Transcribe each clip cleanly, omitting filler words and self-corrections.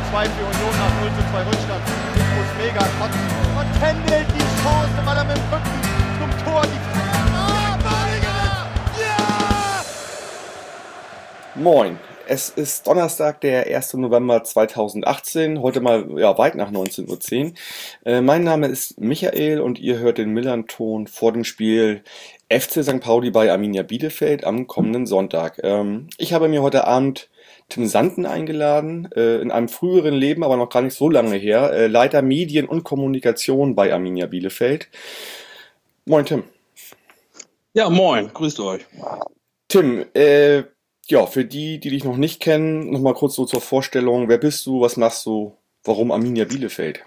2 für Union nach 0:2 Rückstand. Ich muss mega kotzen. Und händelt die Chance, weil er mit dem Rücken zum Tor die Ja! Moin, es ist Donnerstag, der 1. November 2018, heute mal weit nach 19:10 Uhr. Mein Name ist Michael und ihr hört den Millern-Ton vor dem Spiel FC St. Pauli bei Arminia Bielefeld am kommenden Sonntag. Ich habe mir heute Abend Tim Sanden eingeladen, in einem früheren Leben, aber noch gar nicht so lange her, Leiter Medien und Kommunikation bei Arminia Bielefeld. Moin Tim. Ja, moin, grüßt euch. Tim, für die dich noch nicht kennen, nochmal kurz so zur Vorstellung. Wer bist du, was machst du, warum Arminia Bielefeld?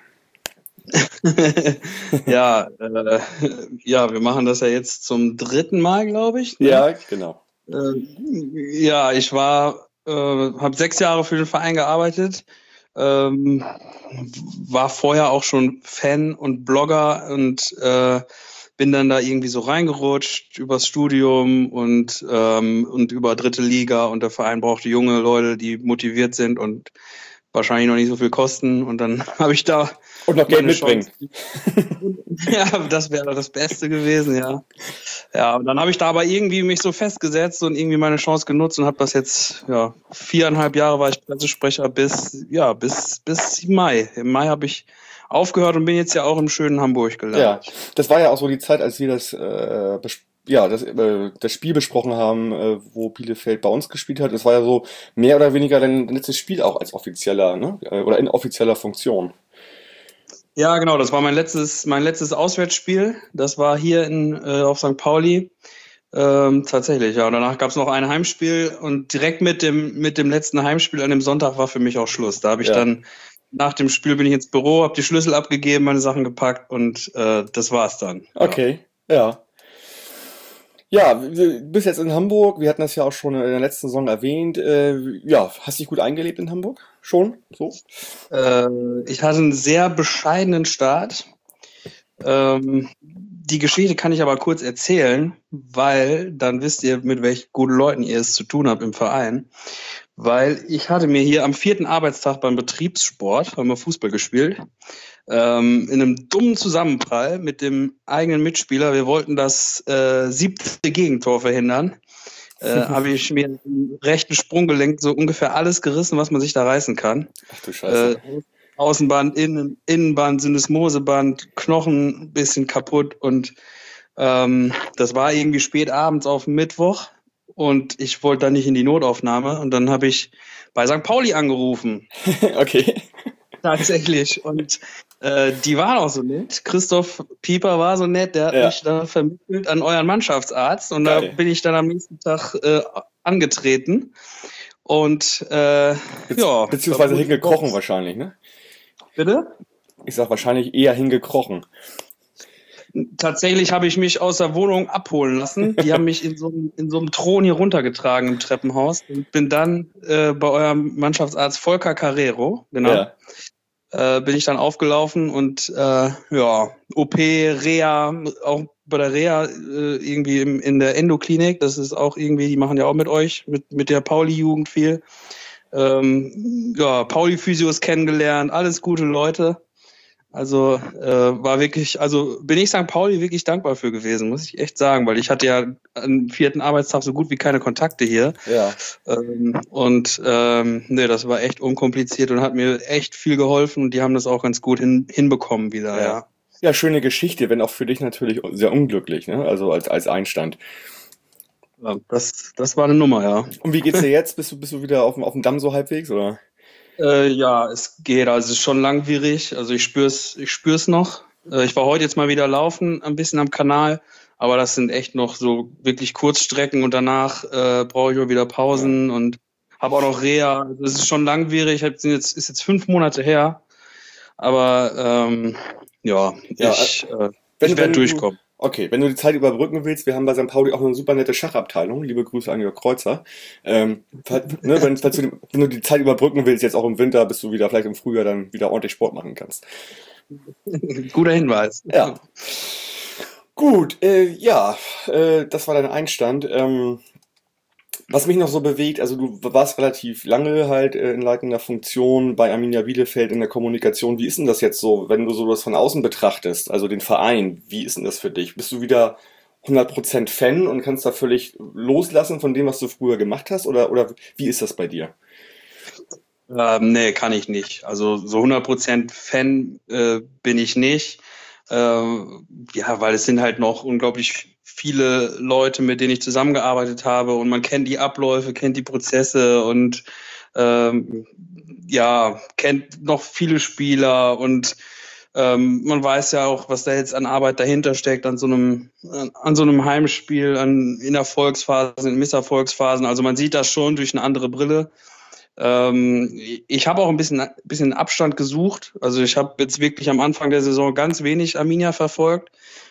Wir machen das ja jetzt zum 3. Mal, glaube ich. Ne? Ja, genau. Ich habe 6 Jahre für den Verein gearbeitet, war vorher auch schon Fan und Blogger und bin dann da irgendwie so reingerutscht übers Studium und über 3. Liga, und der Verein brauchte junge Leute, die motiviert sind und wahrscheinlich noch nicht so viel kosten, und dann habe ich da und noch Geld mitbringen. Ja, das wäre das Beste gewesen, ja. Ja, und dann habe ich da aber irgendwie mich so festgesetzt und irgendwie meine Chance genutzt und habe das jetzt, 4,5 Jahre war ich Pressesprecher bis Mai. Im Mai habe ich aufgehört und bin jetzt ja auch im schönen Hamburg gelandet. Ja, das war ja auch so die Zeit, als wir das Spiel besprochen haben, wo Bielefeld bei uns gespielt hat. Das war ja so mehr oder weniger dein letztes Spiel auch als offizieller, ne? Oder in offizieller Funktion. Ja, genau, das war mein letztes Auswärtsspiel. Das war hier auf St. Pauli. Tatsächlich, ja. Und danach gab es noch ein Heimspiel und direkt mit dem letzten Heimspiel an dem Sonntag war für mich auch Schluss. Da habe ich dann, nach dem Spiel bin ich ins Büro, habe die Schlüssel abgegeben, meine Sachen gepackt und das war's dann. Okay, ja. Ja, du bist jetzt in Hamburg, wir hatten das ja auch schon in der letzten Saison erwähnt. Hast dich gut eingelebt in Hamburg? Schon? So? Ich hatte einen sehr bescheidenen Start. Die Geschichte kann ich aber kurz erzählen, weil dann wisst ihr, mit welchen guten Leuten ihr es zu tun habt im Verein. Weil ich hatte mir hier am 4. Arbeitstag beim Betriebssport, haben wir Fußball gespielt, in einem dummen Zusammenprall mit dem eigenen Mitspieler, wir wollten das 7. Gegentor verhindern, habe ich mir im rechten Sprunggelenk so ungefähr alles gerissen, was man sich da reißen kann. Ach du Scheiße. Außenband, Innenband, Syndesmoseband, Knochen ein bisschen kaputt, und das war irgendwie spät abends auf Mittwoch und ich wollte dann nicht in die Notaufnahme, und dann habe ich bei St. Pauli angerufen. Okay. Tatsächlich. Und die waren auch so nett. Christoph Pieper war so nett, der hat mich da vermittelt an euren Mannschaftsarzt, und Geil. da bin ich dann am nächsten Tag angetreten. Und beziehungsweise hingekrochen wahrscheinlich, ne? Bitte? Ich sag wahrscheinlich eher hingekrochen. Tatsächlich habe ich mich aus der Wohnung abholen lassen. Die haben mich in so einem Thron hier runtergetragen im Treppenhaus, und bin dann bei eurem Mannschaftsarzt Volker Carrero, genau, bin ich dann aufgelaufen, und OP, Reha, auch bei der Reha irgendwie in der Endoklinik, das ist auch irgendwie, die machen ja auch mit euch, mit der Pauli-Jugend viel. Pauli-Physios kennengelernt, alles gute Leute. Also bin ich St. Pauli wirklich dankbar für gewesen, muss ich echt sagen, weil ich hatte ja am 4. Arbeitstag so gut wie keine Kontakte hier. Ja. Das war echt unkompliziert und hat mir echt viel geholfen, und die haben das auch ganz gut hinbekommen wieder, ja. Ja, schöne Geschichte, wenn auch für dich natürlich sehr unglücklich, ne? Also als Einstand. Ja, das war eine Nummer, ja. Und wie geht's dir jetzt? Bist du wieder auf dem Damm so halbwegs, oder? Es geht, also es ist schon langwierig, also ich spür's noch. Ich war heute jetzt mal wieder laufen, ein bisschen am Kanal, aber das sind echt noch so wirklich Kurzstrecken, und danach brauche ich auch wieder Pausen und habe auch noch Reha. Also es ist schon langwierig, ist jetzt 5 Monate her, aber ich werde durchkommen. Okay, wenn du die Zeit überbrücken willst, wir haben bei St. Pauli auch eine super nette Schachabteilung. Liebe Grüße an Jörg Kreuzer. Wenn du die Zeit überbrücken willst, jetzt auch im Winter, bis du wieder vielleicht im Frühjahr dann wieder ordentlich Sport machen kannst. Guter Hinweis. Ja. Gut, das war dein Einstand. Was mich noch so bewegt, also du warst relativ lange halt in leitender Funktion bei Arminia Bielefeld in der Kommunikation. Wie ist denn das jetzt so, wenn du so das von außen betrachtest, also den Verein, wie ist denn das für dich? Bist du wieder 100% Fan und kannst da völlig loslassen von dem, was du früher gemacht hast? Oder wie ist das bei dir? Nee, kann ich nicht. Also so 100% Fan bin ich nicht. Ja, weil es sind halt noch unglaublich viele Leute, mit denen ich zusammengearbeitet habe und man kennt die Abläufe, kennt die Prozesse und ja, kennt noch viele Spieler und man weiß ja auch, was da jetzt an Arbeit dahinter steckt, an so einem Heimspiel, in Erfolgsphasen, in Misserfolgsphasen. Also man sieht das schon durch eine andere Brille. Ich habe auch ein bisschen Abstand gesucht. Also ich habe jetzt wirklich am Anfang der Saison ganz wenig Arminia verfolgt.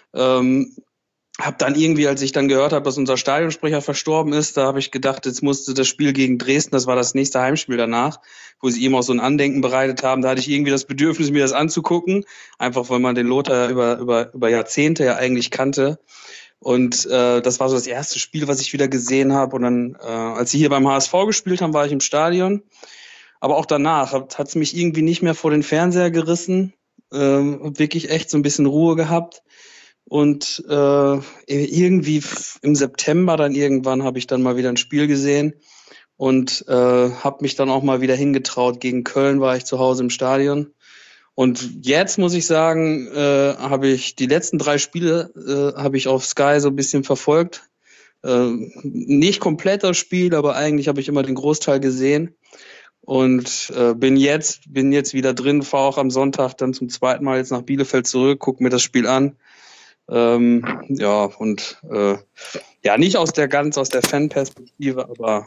Habe dann irgendwie, als ich dann gehört habe, dass unser Stadionsprecher verstorben ist, da habe ich gedacht, jetzt musste das Spiel gegen Dresden, das war das nächste Heimspiel danach, wo sie ihm auch so ein Andenken bereitet haben, da hatte ich irgendwie das Bedürfnis, mir das anzugucken, einfach weil man den Lothar über Jahrzehnte ja eigentlich kannte. Und das war so das erste Spiel, was ich wieder gesehen habe. Und dann, als sie hier beim HSV gespielt haben, war ich im Stadion. Aber auch danach hat es mich irgendwie nicht mehr vor den Fernseher gerissen. Wirklich echt so ein bisschen Ruhe gehabt. Und irgendwie im September dann irgendwann habe ich dann mal wieder ein Spiel gesehen und habe mich dann auch mal wieder hingetraut. Gegen Köln war ich zu Hause im Stadion. Und jetzt muss ich sagen, habe ich die letzten 3 Spiele habe ich auf Sky so ein bisschen verfolgt. Nicht komplett das Spiel, aber eigentlich habe ich immer den Großteil gesehen. Und bin jetzt wieder drin, fahre auch am Sonntag dann zum zweiten Mal jetzt nach Bielefeld zurück, gucke mir das Spiel an. Ja, und ja, nicht aus der Fanperspektive, aber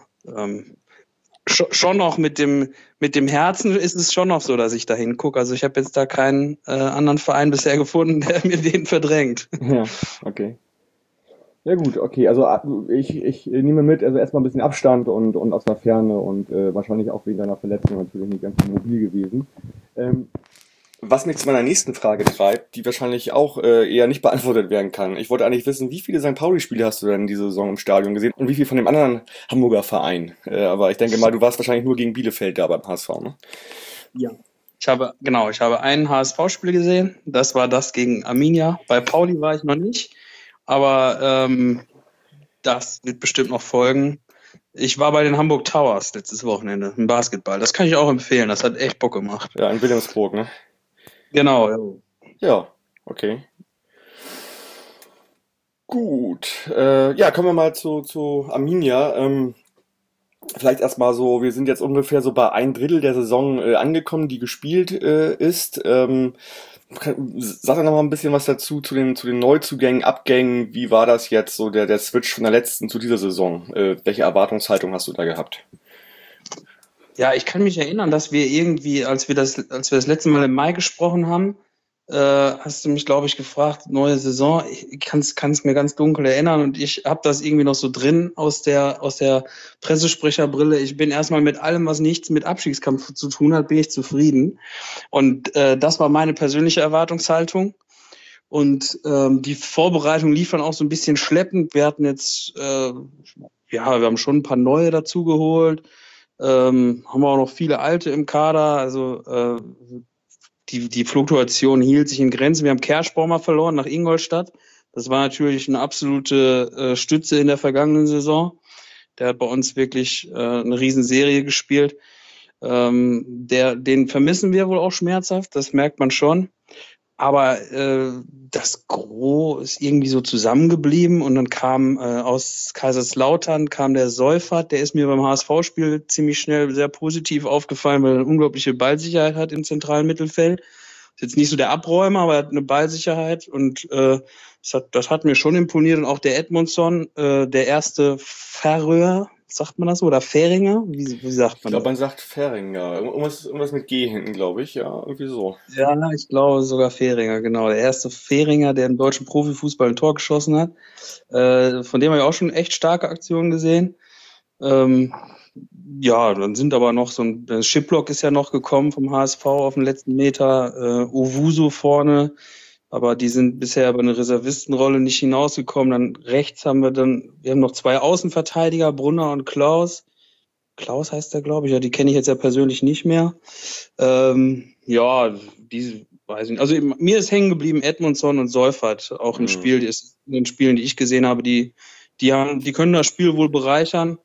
schon noch mit dem Herzen ist es schon noch so, dass ich da hingucke. Also ich habe jetzt da keinen anderen Verein bisher gefunden, der mir den verdrängt. Ja, okay. Ja gut, okay. Also ich nehme mit, also erstmal ein bisschen Abstand und aus der Ferne und wahrscheinlich auch wegen deiner Verletzung natürlich nicht ganz so mobil gewesen. Was mich zu meiner nächsten Frage treibt, die wahrscheinlich auch eher nicht beantwortet werden kann. Ich wollte eigentlich wissen, wie viele St. Pauli-Spiele hast du denn diese Saison im Stadion gesehen und wie viel von dem anderen Hamburger Verein? Aber ich denke mal, du warst wahrscheinlich nur gegen Bielefeld da beim HSV, ne? Ja. Ich habe ein HSV-Spiel gesehen. Das war das gegen Arminia. Bei Pauli war ich noch nicht. Aber das wird bestimmt noch folgen. Ich war bei den Hamburg Towers letztes Wochenende im Basketball. Das kann ich auch empfehlen. Das hat echt Bock gemacht. Ja, in Wilhelmsburg, ne? Genau, ja. Ja, okay. Gut. Ja, kommen wir mal zu Arminia. Vielleicht erstmal so, wir sind jetzt ungefähr so bei 1/3 der Saison angekommen, die gespielt ist. Sag doch noch mal ein bisschen was dazu, zu den Neuzugängen, Abgängen. Wie war das jetzt, so der Switch von der letzten zu dieser Saison? Welche Erwartungshaltung hast du da gehabt? Ja, ich kann mich erinnern, dass wir irgendwie, als wir das letzte Mal im Mai gesprochen haben, hast du mich, glaube ich, gefragt, neue Saison. Ich kann es mir ganz dunkel erinnern und ich habe das irgendwie noch so drin aus der Pressesprecherbrille. Ich bin erstmal mit allem, was nichts mit Abstiegskampf zu tun hat, bin ich zufrieden. Und das war meine persönliche Erwartungshaltung. Und die Vorbereitung lief dann auch so ein bisschen schleppend. Wir hatten jetzt, wir haben schon ein paar neue dazugeholt. Haben wir auch noch viele Alte im Kader, also die Fluktuation hielt sich in Grenzen. Wir haben Kerschbaumer verloren nach Ingolstadt. Das war natürlich eine absolute Stütze in der vergangenen Saison. Der hat bei uns wirklich eine Riesenserie gespielt. Den vermissen wir wohl auch schmerzhaft, das merkt man schon. Aber das Gros ist irgendwie so zusammengeblieben und dann kam aus Kaiserslautern der Seufert, der ist mir beim HSV-Spiel ziemlich schnell sehr positiv aufgefallen, weil er eine unglaubliche Ballsicherheit hat im zentralen Mittelfeld. Ist jetzt nicht so der Abräumer, aber er hat eine Ballsicherheit und das hat mir schon imponiert. Und auch der Edmundson, der erste Färöer, sagt man das so, oder Fähringer? Wie sagt man Ich glaube, das? man sagt Fähringer. Irgendwas mit G hinten, glaube ich. Ja, irgendwie so. Ja, ich glaube sogar Fähringer, genau. Der erste Fähringer, der im deutschen Profifußball ein Tor geschossen hat. Von dem habe ich auch schon echt starke Aktionen gesehen. Ja, dann sind aber noch der Schiplock ist ja noch gekommen vom HSV auf den letzten Meter. Owusu vorne. aber die sind bisher über eine Reservistenrolle nicht hinausgekommen. Dann rechts haben wir noch 2 Außenverteidiger, Brunner und Klaus. Klaus heißt der, glaube ich, ja, die kenne ich jetzt ja persönlich nicht mehr. Diese weiß ich nicht. Also mir ist hängen geblieben Edmundson und Seufert, auch im Spiel, in den Spielen, die ich gesehen habe, die können das Spiel wohl bereichern.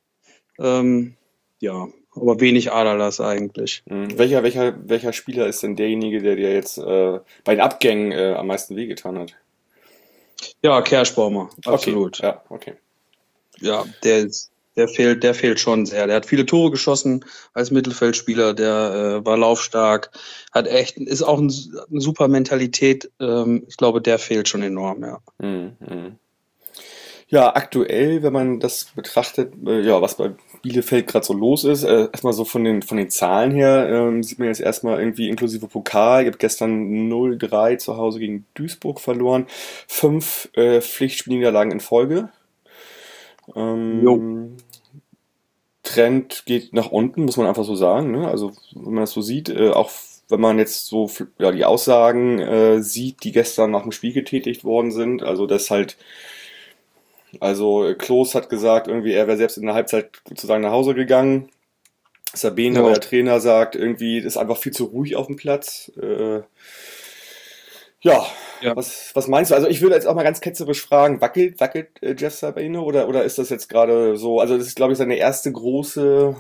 Aber wenig Aderlass eigentlich. Welcher Spieler ist denn derjenige, der dir jetzt bei den Abgängen am meisten wehgetan hat? Ja, Kerschbaumer, absolut. Okay. Ja, okay. Ja, der fehlt schon sehr. Der hat viele Tore geschossen als Mittelfeldspieler, der war laufstark, ist auch eine super Mentalität. Ich glaube, der fehlt schon enorm, ja. Ja, aktuell, wenn man das betrachtet, was bei Bielefeld gerade so los ist, erstmal so von den Zahlen her, sieht man jetzt erstmal irgendwie inklusive Pokal. Ihr habt gestern 0-3 zu Hause gegen Duisburg verloren, 5 Pflichtspielniederlagen in Folge. Trend geht nach unten, muss man einfach so sagen, ne? Also wenn man das so sieht, auch wenn man jetzt so die Aussagen sieht, die gestern nach dem Spiel getätigt worden sind, also Klos hat gesagt, irgendwie er wäre selbst in der Halbzeit sozusagen nach Hause gegangen. Sabine, der Trainer, sagt, irgendwie ist einfach viel zu ruhig auf dem Platz. Was meinst du? Also ich würde jetzt auch mal ganz ketzerisch fragen, wackelt Jeff Sabine oder ist das jetzt gerade so, also das ist glaube ich seine erste große,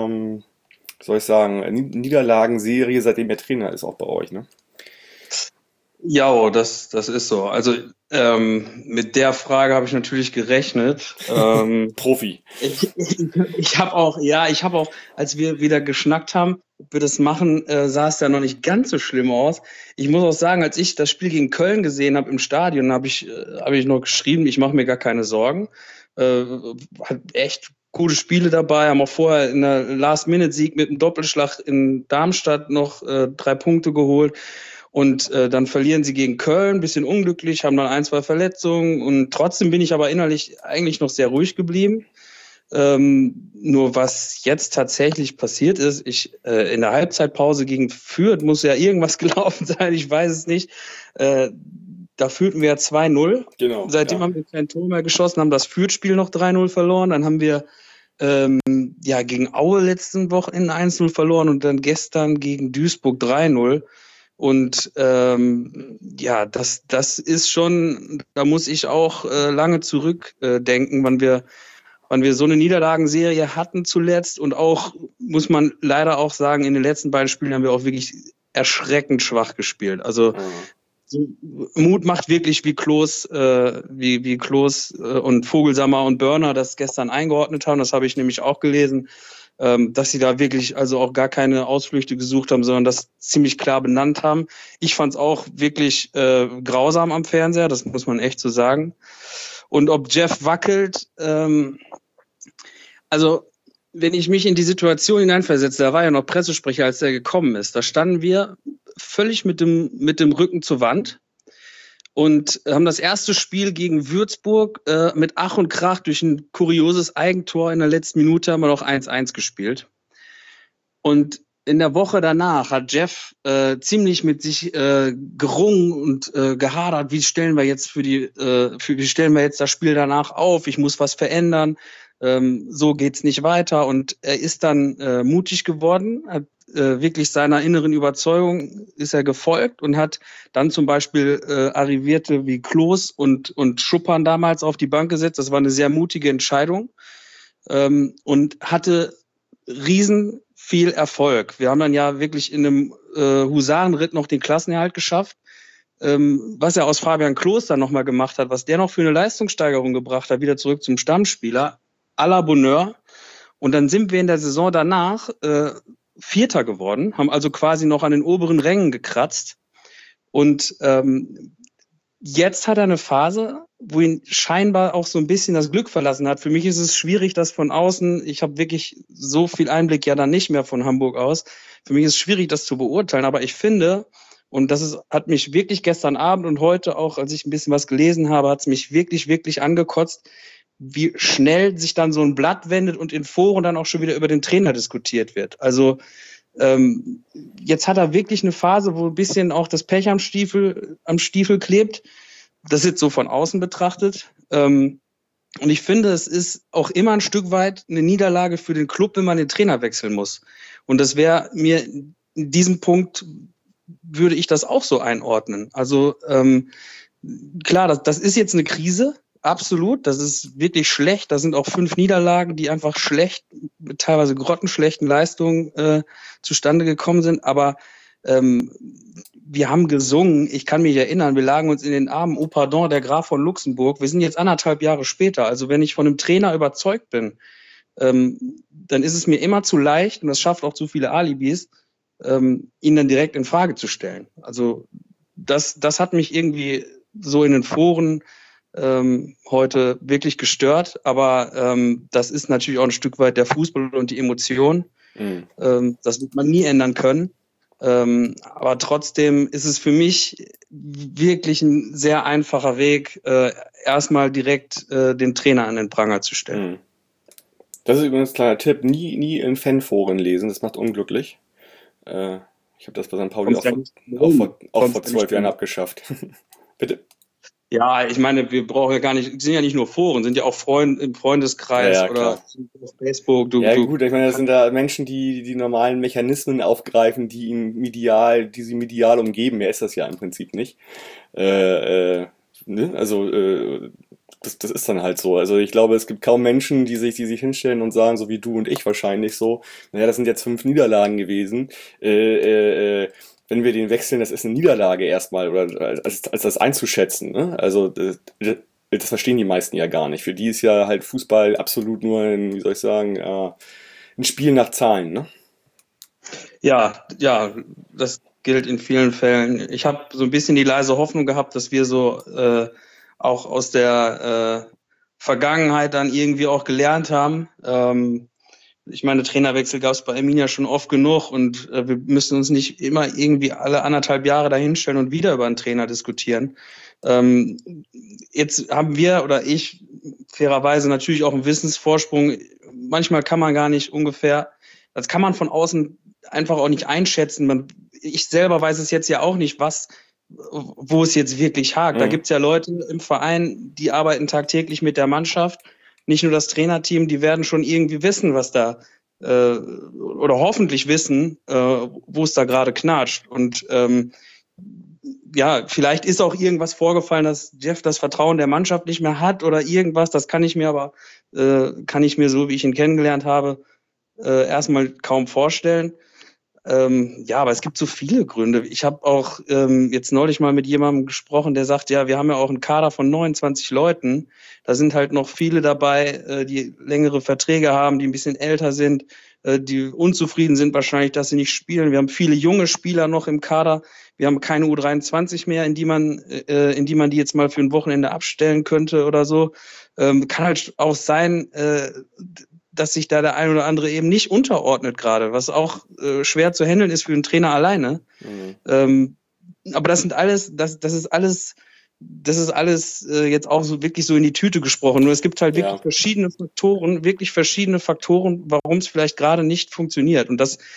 Niederlagenserie, seitdem er Trainer ist, auch bei euch, ne? Ja, das ist so. Also mit der Frage habe ich natürlich gerechnet. Profi. Ich habe auch, als wir wieder geschnackt haben, ob wir das machen, sah es ja noch nicht ganz so schlimm aus. Ich muss auch sagen, als ich das Spiel gegen Köln gesehen habe im Stadion, habe ich noch geschrieben, ich mache mir gar keine Sorgen. Hat echt gute Spiele dabei, haben auch vorher in der Last-Minute-Sieg mit einem Doppelschlag in Darmstadt noch 3 Punkte geholt. Und dann verlieren sie gegen Köln, ein bisschen unglücklich, haben dann 1, 2 Verletzungen. Und trotzdem bin ich aber innerlich eigentlich noch sehr ruhig geblieben. Nur was jetzt tatsächlich passiert ist, in der Halbzeitpause gegen Fürth muss ja irgendwas gelaufen sein, ich weiß es nicht. Da führten wir 2-0. Genau. Seitdem haben wir kein Tor mehr geschossen, haben das Fürth-Spiel noch 3-0 verloren. Dann haben wir gegen Aue letzten Wochenende 1-0 verloren und dann gestern gegen Duisburg 3-0. Und das ist schon, da muss ich auch lange zurückdenken, wann wir so eine Niederlagenserie hatten zuletzt. Und auch, muss man leider auch sagen, in den letzten beiden Spielen haben wir auch wirklich erschreckend schwach gespielt. Also Mut macht wirklich, wie Klos und Vogelsammer und Börner das gestern eingeordnet haben. Das habe ich nämlich auch gelesen. Dass sie da wirklich also auch gar keine Ausflüchte gesucht haben, sondern das ziemlich klar benannt haben. Ich fand es auch wirklich grausam am Fernseher, das muss man echt so sagen. Und ob Jeff wackelt, also wenn ich mich in die Situation hineinversetze, da war ja noch Pressesprecher, als der gekommen ist, da standen wir völlig mit dem Rücken zur Wand und haben das erste Spiel gegen Würzburg mit Ach und Krach durch ein kurioses Eigentor in der letzten Minute haben wir noch 1-1 gespielt. Und in der Woche danach hat Jeff ziemlich mit sich gerungen und gehadert, wie stellen wir jetzt das Spiel danach auf? Ich muss was verändern. So geht's nicht weiter. Und er ist dann mutig geworden, hat wirklich seiner inneren Überzeugung ist er gefolgt und hat dann zum Beispiel Arrivierte wie Klos und Schuppern damals auf die Bank gesetzt. Das war eine sehr mutige Entscheidung und hatte riesen viel Erfolg. Wir haben dann ja wirklich in einem Husarenritt noch den Klassenerhalt geschafft. Was er aus Fabian Klos dann nochmal gemacht hat, was der noch für eine Leistungssteigerung gebracht hat, wieder zurück zum Stammspieler, à la Bonheur. Und dann sind wir in der Saison danach Vierter geworden, haben also quasi noch an den oberen Rängen gekratzt. Und jetzt hat er eine Phase, wo ihn scheinbar auch so ein bisschen das Glück verlassen hat. Für mich ist es schwierig, das von außen, ich habe wirklich so viel Einblick ja dann nicht mehr von Hamburg aus. Für mich ist es schwierig, das zu beurteilen, aber ich finde, und hat mich wirklich gestern Abend und heute auch, als ich ein bisschen was gelesen habe, hat es mich wirklich, wirklich angekotzt, wie schnell sich dann so ein Blatt wendet und in Foren dann auch schon wieder über den Trainer diskutiert wird. Also Jetzt hat er wirklich eine Phase, wo ein bisschen auch das Pech am Stiefel klebt. Das ist jetzt so von außen betrachtet. Und ich finde, es ist auch immer ein Stück weit eine Niederlage für den Club, wenn man den Trainer wechseln muss. Und das wäre mir in diesem Punkt, würde ich das auch so einordnen. Also klar, das ist jetzt eine Krise, absolut. Das ist wirklich schlecht. Da sind auch 5 Niederlagen, die einfach schlecht, mit teilweise grottenschlechten Leistungen zustande gekommen sind. Aber wir haben gesungen, ich kann mich erinnern, wir lagen uns in den Armen, oh pardon, der Graf von Luxemburg. Wir sind jetzt 1,5 Jahre später. Also wenn ich von einem Trainer überzeugt bin, dann ist es mir immer zu leicht, und das schafft auch zu viele Alibis, ihn dann direkt in Frage zu stellen. Also das hat mich irgendwie so in den Foren heute wirklich gestört, aber das ist natürlich auch ein Stück weit der Fußball und die Emotion. Das wird man nie ändern können. Aber trotzdem ist es für mich wirklich ein sehr einfacher Weg, erstmal direkt den Trainer an den Pranger zu stellen. Das ist übrigens ein kleiner Tipp, nie in Fanforen lesen, das macht unglücklich. Ich habe das bei St. Pauli auch vor 12 Jahren abgeschafft. Bitte? Ja, ich meine, wir brauchen ja gar nicht, sind ja nicht nur Foren, sind ja auch im Freundeskreis oder auf Facebook. Gut, ich meine, das sind da Menschen, die normalen Mechanismen aufgreifen, die sie medial umgeben. Mehr ist das ja im Prinzip nicht. Ne? Also, das ist dann halt so. Also ich glaube, es gibt kaum Menschen, die sich hinstellen und sagen, so wie du und ich wahrscheinlich so, naja, das sind jetzt 5 Niederlagen gewesen. Wenn wir den wechseln, das ist eine Niederlage erstmal, oder als das einzuschätzen. Ne? Also das verstehen die meisten ja gar nicht. Für die ist ja halt Fußball absolut nur ein Spiel nach Zahlen. Ne? Ja, das gilt in vielen Fällen. Ich habe so ein bisschen die leise Hoffnung gehabt, dass wir so auch aus der Vergangenheit dann irgendwie auch gelernt haben. Ich meine, Trainerwechsel gab es bei Arminia schon oft genug, und wir müssen uns nicht immer irgendwie alle 1,5 Jahre dahinstellen und wieder über einen Trainer diskutieren. Jetzt haben wir oder ich fairerweise natürlich auch einen Wissensvorsprung. Manchmal kann man gar nicht das kann man von außen einfach auch nicht einschätzen. Ich selber weiß es jetzt ja auch nicht, wo es jetzt wirklich hakt. Da gibt es ja Leute im Verein, die arbeiten tagtäglich mit der Mannschaft. Nicht nur das Trainerteam, die werden schon irgendwie wissen, was da oder hoffentlich wissen, wo es da gerade knatscht. Und vielleicht ist auch irgendwas vorgefallen, dass Jeff das Vertrauen der Mannschaft nicht mehr hat oder irgendwas. Das kann ich mir so, wie ich ihn kennengelernt habe, erstmal kaum vorstellen. Aber es gibt so viele Gründe. Ich habe auch jetzt neulich mal mit jemandem gesprochen, der sagt, ja, wir haben ja auch einen Kader von 29 Leuten. Da sind halt noch viele dabei, die längere Verträge haben, die ein bisschen älter sind, die unzufrieden sind wahrscheinlich, dass sie nicht spielen. Wir haben viele junge Spieler noch im Kader. Wir haben keine U23 mehr, in die man die jetzt mal für ein Wochenende abstellen könnte oder so. Kann halt auch sein, dass sich da der ein oder andere eben nicht unterordnet gerade, was auch schwer zu handeln ist für einen Trainer alleine. Aber das ist alles jetzt auch so wirklich so in die Tüte gesprochen. Nur es gibt halt wirklich verschiedene Faktoren, warum es vielleicht gerade nicht funktioniert. Und das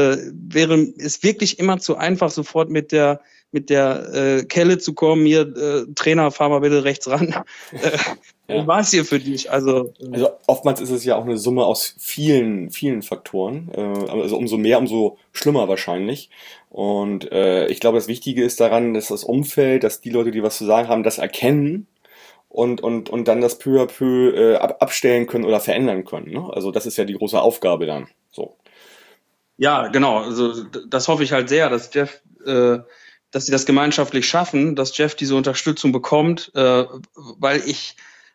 ist wirklich immer zu einfach, sofort mit der Kelle zu kommen, hier, Trainer, fahr mal bitte rechts ran. War es hier für dich? Also oftmals ist es ja auch eine Summe aus vielen, vielen Faktoren. Also umso mehr, umso schlimmer wahrscheinlich. Und ich glaube, das Wichtige ist daran, dass das Umfeld, dass die Leute, die was zu sagen haben, das erkennen und dann das peu à peu abstellen können oder verändern können. Ne? Also das ist ja die große Aufgabe dann. So. Ja, genau. Also das hoffe ich halt sehr, dass Jeff, dass sie das gemeinschaftlich schaffen, dass Jeff diese Unterstützung bekommt, weil ich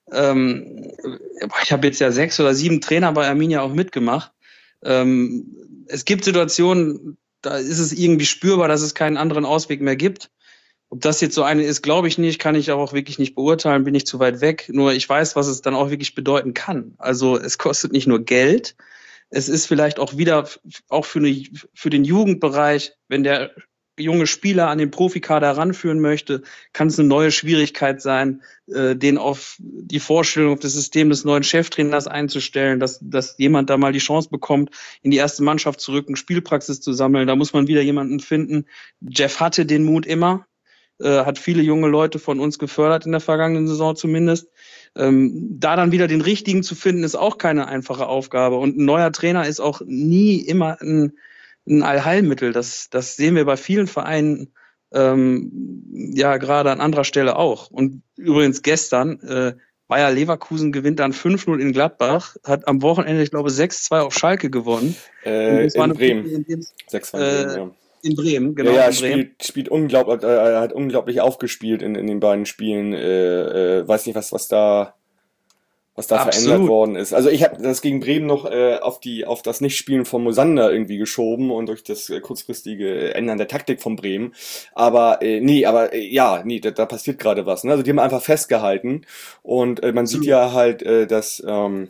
habe jetzt ja 6 oder 7 Trainer bei Arminia auch mitgemacht. Es gibt Situationen, da ist es irgendwie spürbar, dass es keinen anderen Ausweg mehr gibt. Ob das jetzt so eine ist, glaube ich nicht, kann ich auch wirklich nicht beurteilen, bin ich zu weit weg. Nur ich weiß, was es dann auch wirklich bedeuten kann. Also es kostet nicht nur Geld, es ist vielleicht auch wieder, auch für den Jugendbereich, wenn der junge Spieler an den Profikader heranführen möchte, kann es eine neue Schwierigkeit sein, den auf die Vorstellung, auf das System des neuen Cheftrainers einzustellen, dass jemand da mal die Chance bekommt, in die erste Mannschaft zu rücken, Spielpraxis zu sammeln. Da muss man wieder jemanden finden. Jeff hatte den Mut immer, hat viele junge Leute von uns gefördert in der vergangenen Saison zumindest. Da dann wieder den richtigen zu finden, ist auch keine einfache Aufgabe. Und ein neuer Trainer ist auch nie immer ein Allheilmittel. Das sehen wir bei vielen Vereinen gerade an anderer Stelle auch. Und übrigens gestern, Bayer Leverkusen gewinnt dann 5-0 in Gladbach, hat am Wochenende, ich glaube, 6-2 auf Schalke gewonnen. In Bremen. 6-2 in Bremen, ja. In Bremen, genau. Ja, spielt unglaublich, hat unglaublich aufgespielt in den beiden Spielen. Weiß nicht, was da verändert worden ist. Also ich habe das gegen Bremen noch auf das Nichtspielen von Mosander irgendwie geschoben und durch das kurzfristige Ändern der Taktik von Bremen. Aber da passiert gerade was. Ne? Also die haben einfach festgehalten und man sieht ja halt, dass wie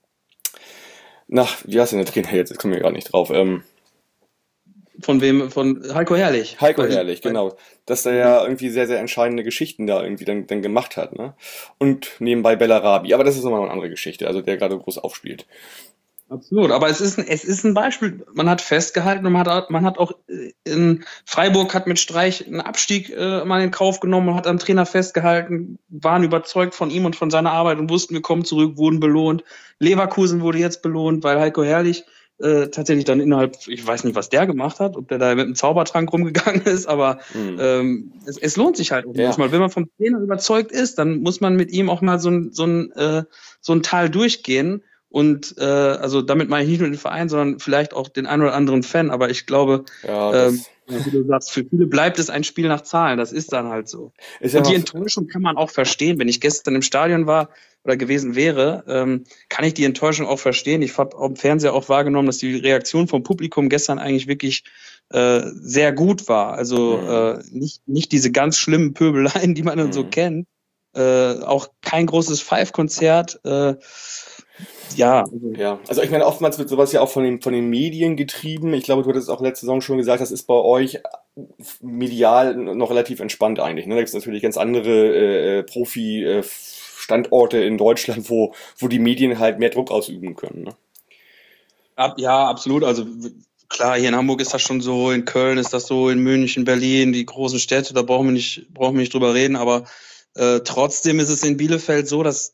heißt denn der Trainer jetzt? Jetzt kommen wir gar nicht drauf. Von wem? Von Heiko Herrlich. Heiko Herrlich, genau. Dass er ja irgendwie sehr, sehr entscheidende Geschichten da irgendwie dann gemacht hat, ne? Und nebenbei Bellarabi. Aber das ist nochmal eine andere Geschichte, also der gerade groß aufspielt. Absolut, aber es ist ein Beispiel. Man hat festgehalten und man hat auch in Freiburg hat mit Streich einen Abstieg mal in Kauf genommen und hat am Trainer festgehalten, waren überzeugt von ihm und von seiner Arbeit und wussten, wir kommen zurück, wurden belohnt. Leverkusen wurde jetzt belohnt, weil Heiko Herrlich tatsächlich dann ich weiß nicht, was der gemacht hat, ob der da mit einem Zaubertrank rumgegangen ist, aber es lohnt sich halt auch manchmal. Wenn man vom Trainer überzeugt ist, dann muss man mit ihm auch mal so ein Tal durchgehen. Und also damit meine ich nicht nur den Verein, sondern vielleicht auch den einen oder anderen Fan. Aber ich glaube, wie du sagst, für viele bleibt es ein Spiel nach Zahlen. Das ist dann halt so. Und die Enttäuschung kann man auch verstehen. Wenn ich gestern im Stadion war oder gewesen wäre, kann ich die Enttäuschung auch verstehen. Ich habe am Fernseher auch wahrgenommen, dass die Reaktion vom Publikum gestern eigentlich wirklich sehr gut war. Also nicht diese ganz schlimmen Pöbeleien, die man dann so kennt. Auch kein großes Five-Konzert. Also ich meine, oftmals wird sowas ja auch von den Medien getrieben. Ich glaube, du hattest auch letzte Saison schon gesagt, das ist bei euch medial noch relativ entspannt eigentlich. Ne? Da gibt es natürlich ganz andere Profi-Standorte in Deutschland, wo die Medien halt mehr Druck ausüben können. Ne? Ja, absolut. Also klar, hier in Hamburg ist das schon so, in Köln ist das so, in München, Berlin, die großen Städte, da brauchen wir nicht drüber reden, aber trotzdem ist es in Bielefeld so, dass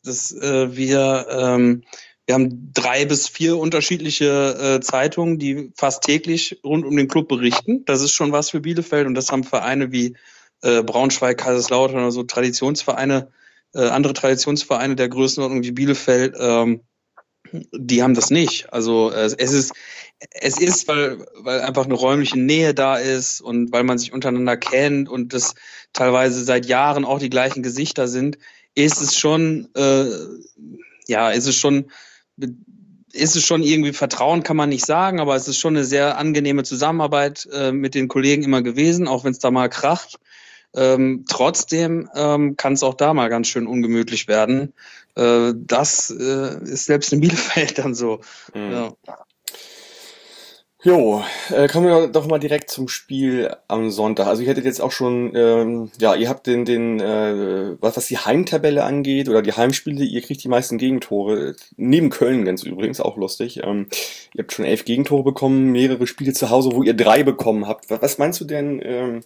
wir haben 3 bis 4 unterschiedliche Zeitungen, die fast täglich rund um den Club berichten. Das ist schon was für Bielefeld und das haben Vereine wie Braunschweig, Kaiserslautern oder so Traditionsvereine, andere Traditionsvereine der Größenordnung wie Bielefeld, die haben das nicht. Also es ist, weil einfach eine räumliche Nähe da ist und weil man sich untereinander kennt und das teilweise seit Jahren auch die gleichen Gesichter sind, ist es schon irgendwie Vertrauen kann man nicht sagen, aber es ist schon eine sehr angenehme Zusammenarbeit mit den Kollegen immer gewesen, auch wenn es da mal kracht. Trotzdem kann es auch da mal ganz schön ungemütlich werden. Das ist selbst in Bielefeld dann so. Ja. Jo, kommen wir doch mal direkt zum Spiel am Sonntag. Also ihr hättet jetzt auch schon, ihr habt was die Heimtabelle angeht oder die Heimspiele, ihr kriegt die meisten Gegentore. Neben Köln ganz übrigens, auch lustig. Ihr habt schon 11 Gegentore bekommen, mehrere Spiele zu Hause, wo ihr 3 bekommen habt. Was meinst du denn,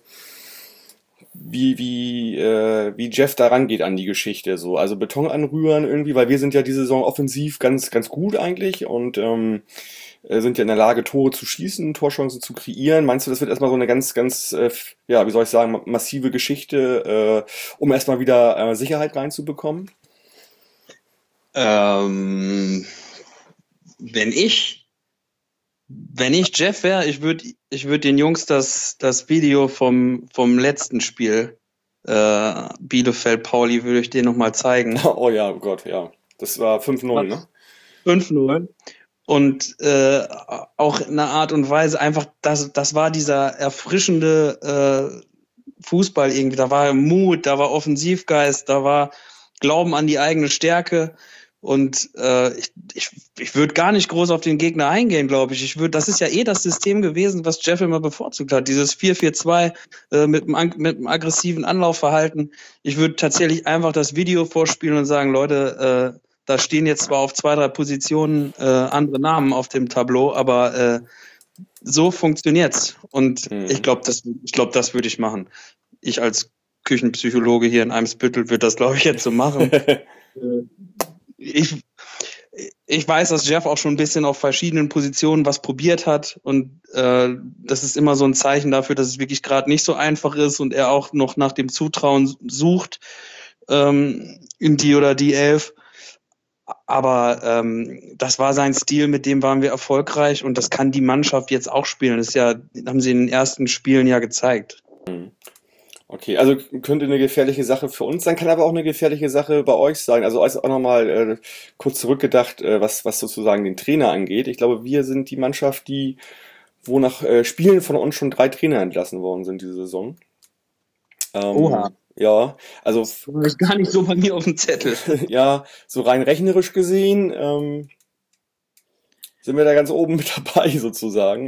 wie Jeff da rangeht an die Geschichte? So, also Beton anrühren irgendwie, weil wir sind ja diese Saison offensiv ganz, ganz gut eigentlich und sind ja in der Lage, Tore zu schießen, Torchancen zu kreieren. Meinst du, das wird erstmal so eine ganz, ganz, wie soll ich sagen, massive Geschichte, um erstmal wieder Sicherheit reinzubekommen? Wenn ich Jeff wäre, ich würde den Jungs das Video vom letzten Spiel, Bielefeld-Pauli, würde ich denen nochmal zeigen. Oh ja, oh Gott, ja. Das war 5-0, ne? 5-0. Und auch in einer Art und Weise einfach, das war dieser erfrischende Fußball irgendwie. Da war Mut, da war Offensivgeist, da war Glauben an die eigene Stärke. Und ich würde gar nicht groß auf den Gegner eingehen, glaube ich. Das ist ja das System gewesen, was Jeff immer bevorzugt hat. Dieses 4-4-2 mit einem aggressiven Anlaufverhalten. Ich würde tatsächlich einfach das Video vorspielen und sagen, Leute, da stehen jetzt zwar auf 2, 3 Positionen andere Namen auf dem Tableau, aber so funktioniert's. Und ich glaube, das würde ich machen. Ich als Küchenpsychologe hier in Eimsbüttel würde das, glaube ich, jetzt so machen. Ich weiß, dass Jeff auch schon ein bisschen auf verschiedenen Positionen was probiert hat und das ist immer so ein Zeichen dafür, dass es wirklich gerade nicht so einfach ist und er auch noch nach dem Zutrauen sucht in die oder die 11. Aber das war sein Stil, mit dem waren wir erfolgreich und das kann die Mannschaft jetzt auch spielen. Das haben sie in den ersten Spielen ja gezeigt. Okay, also könnte eine gefährliche Sache für uns sein, kann aber auch eine gefährliche Sache bei euch sein. Also auch nochmal kurz zurückgedacht, was sozusagen den Trainer angeht. Ich glaube, wir sind die Mannschaft, wo nach Spielen von uns schon 3 Trainer entlassen worden sind diese Saison. Oha. Ja, also das war ich gar nicht so bei mir auf dem Zettel. ja, so rein rechnerisch gesehen sind wir da ganz oben mit dabei sozusagen.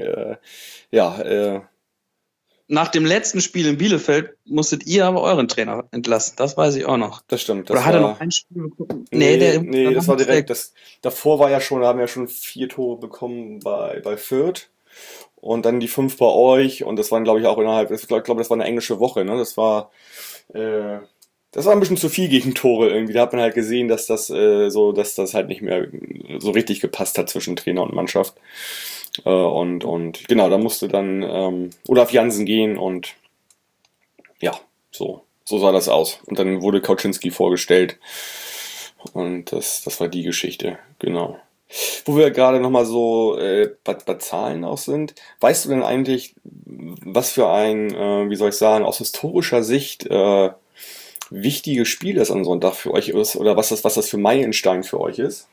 Nach dem letzten Spiel in Bielefeld musstet ihr aber euren Trainer entlassen. Das weiß ich auch noch. Das stimmt. Oder hat er noch ein Spiel bekommen? Nee, das war direkt. Davor haben wir schon 4 Tore bekommen bei Fürth. Und dann die 5 bei euch. Und das waren, glaube ich, auch ich glaube, das war eine englische Woche. Ne? Das war ein bisschen zu viel Gegentore irgendwie. Da hat man halt gesehen, dass das halt nicht mehr so richtig gepasst hat zwischen Trainer und Mannschaft. Und genau, da musste dann Olaf Jansen gehen und ja, so sah das aus. Und dann wurde Kauczynski vorgestellt und das war die Geschichte, genau. Wo wir gerade nochmal so bei Zahlen auch sind, weißt du denn eigentlich, was für ein, wie soll ich sagen, aus historischer Sicht wichtiges Spiel das am Sonntag für euch ist oder was das für Meilenstein für euch ist?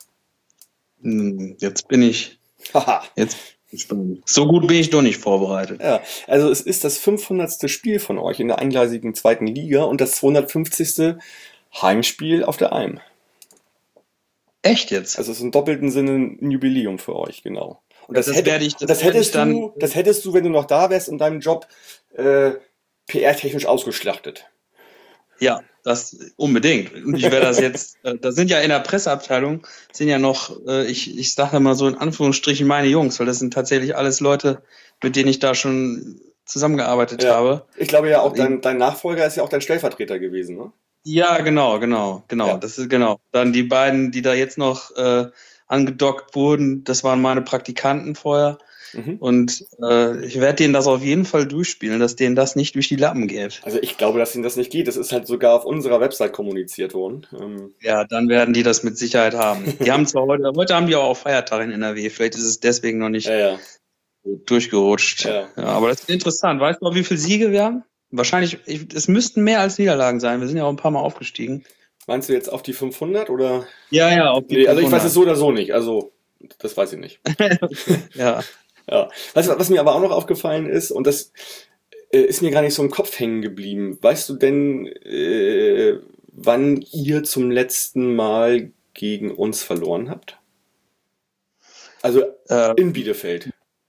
Jetzt bin ich gespannt. So gut bin ich doch nicht vorbereitet. Ja, also es ist das 500. Spiel von euch in der eingleisigen 2. Liga und das 250. Heimspiel auf der Alm. Echt jetzt? Also es ist im doppelten Sinne ein Jubiläum für euch, genau. Und das hättest du, wenn du noch da wärst, in deinem Job PR-technisch ausgeschlachtet. Ja, das unbedingt. Und ich werde das jetzt, da sind ja in der Presseabteilung, sind ja noch, ich sage mal so in Anführungsstrichen meine Jungs, weil das sind tatsächlich alles Leute, mit denen ich da schon zusammengearbeitet habe. Ich glaube ja auch, dein Nachfolger ist ja auch dein Stellvertreter gewesen, ne? Ja, genau. Ja. Das ist genau. Dann die beiden, die da jetzt noch angedockt wurden, das waren meine Praktikanten vorher. Und ich werde denen das auf jeden Fall durchspielen, dass denen das nicht durch die Lappen geht. Also ich glaube, dass ihnen das nicht geht. Das ist halt sogar auf unserer Website kommuniziert worden. Ja, dann werden die das mit Sicherheit haben. Die haben zwar heute haben die auch Feiertag in NRW. Vielleicht ist es deswegen noch nicht durchgerutscht. Ja, aber das ist interessant. Weißt du, wie viele Siege wir haben? Wahrscheinlich, es müssten mehr als Niederlagen sein. Wir sind ja auch ein paar Mal aufgestiegen. Meinst du jetzt auf die 500 oder? Ja, auf die 500. Also ich weiß es so oder so nicht. Also das weiß ich nicht. Ja. Weißt du, was mir aber auch noch aufgefallen ist, und das ist mir gar nicht so im Kopf hängen geblieben. Weißt du denn, wann ihr zum letzten Mal gegen uns verloren habt? Also in Bielefeld.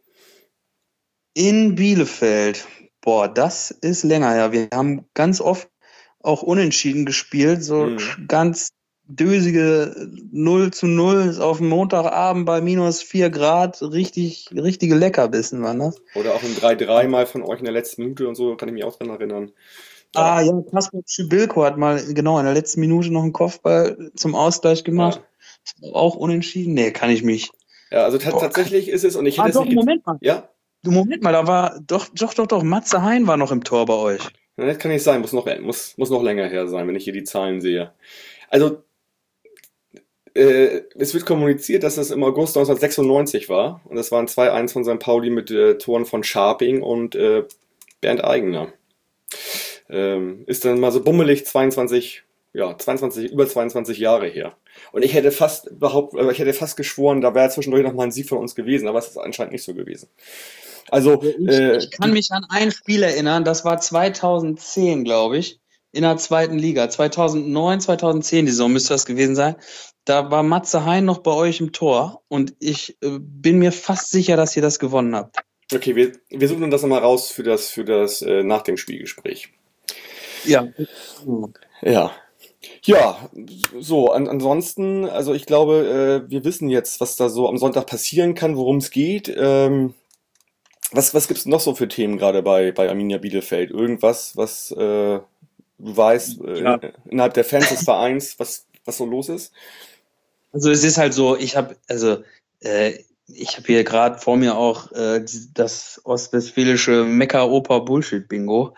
In Bielefeld. Boah, das ist länger her. Wir haben ganz oft auch unentschieden gespielt, so ganz dösige 0:0 ist auf dem Montagabend bei -4 Grad, richtige Leckerbissen waren das. Oder auch ein 3-3 mal von euch in der letzten Minute und so, kann ich mich auch dran erinnern. Ja, Kaspar Schibilko hat mal genau in der letzten Minute noch einen Kopfball zum Ausgleich gemacht. Ja. Auch unentschieden? Nee, kann ich mich. Ja, also tatsächlich ist es, und ich hätte es nicht... Moment mal. Ja? Moment mal, da war doch, Matze Hein war noch im Tor bei euch. Ja, das kann nicht sein, muss noch länger her sein, wenn ich hier die Zahlen sehe. Also, es wird kommuniziert, dass es im August 1996 war. Und das waren 2-1 von St. Pauli mit Toren von Scharping und Bernd Eigener. Ist dann mal so bummelig über 22 Jahre her. Und ich hätte fast geschworen, da wäre zwischendurch noch mal ein Sieg von uns gewesen, aber es ist anscheinend nicht so gewesen. Also ich kann mich an ein Spiel erinnern, das war 2010, glaube ich, in der 2. Liga. 2009, 2010, die Saison müsste das gewesen sein. Da war Matze Hein noch bei euch im Tor und ich bin mir fast sicher, dass ihr das gewonnen habt. Okay, wir suchen das nochmal raus für das nach dem Spielgespräch. Ja. Ja. Ja, so, ansonsten, also ich glaube, wir wissen jetzt, was da so am Sonntag passieren kann, worum es geht. Was gibt's noch so für Themen gerade bei Arminia Bielefeld? Irgendwas, was du weißt, Ja. innerhalb der Fans des Vereins, was so los ist? Also es ist halt so, ich habe hier gerade vor mir auch das ostwestfälische Mekka-Oper-Bullshit-Bingo.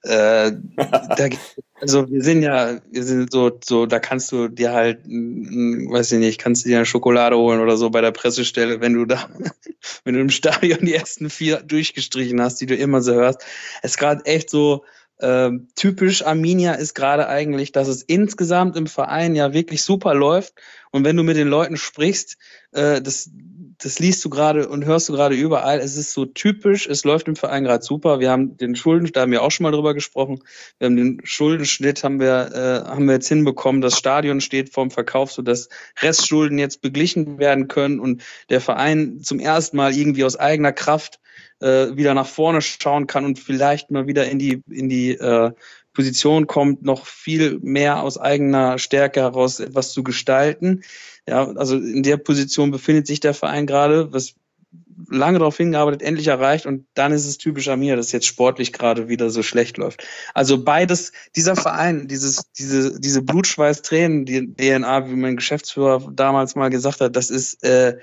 Also wir sind so, da kannst du dir halt, weiß ich nicht, kannst du dir eine Schokolade holen oder so bei der Pressestelle, wenn du im Stadion die ersten 4 durchgestrichen hast, die du immer so hörst. Es ist gerade echt so, typisch Arminia ist gerade eigentlich, dass es insgesamt im Verein ja wirklich super läuft. Und wenn du mit den Leuten sprichst, das liest du gerade und hörst du gerade überall. Es ist so typisch, es läuft im Verein gerade super. Wir haben den Schulden, da haben wir auch schon mal drüber gesprochen. Wir haben den Schuldenschnitt haben wir jetzt hinbekommen. Das Stadion steht vorm Verkauf, sodass Restschulden jetzt beglichen werden können und der Verein zum ersten Mal irgendwie aus eigener Kraft wieder nach vorne schauen kann und vielleicht mal wieder in die Position kommt, noch viel mehr aus eigener Stärke heraus etwas zu gestalten. Ja, also in der Position befindet sich der Verein gerade, was lange darauf hingearbeitet, endlich erreicht und dann ist es typisch Arminia, dass jetzt sportlich gerade wieder so schlecht läuft. Also beides, dieser Verein, diese Blutschweiß-Tränen, die DNA, wie mein Geschäftsführer damals mal gesagt hat, das ist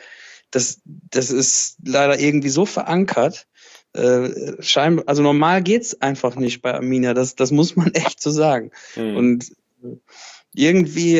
leider irgendwie so verankert. Scheinbar, also normal geht's einfach nicht bei Arminia. Das muss man echt so sagen. Und irgendwie,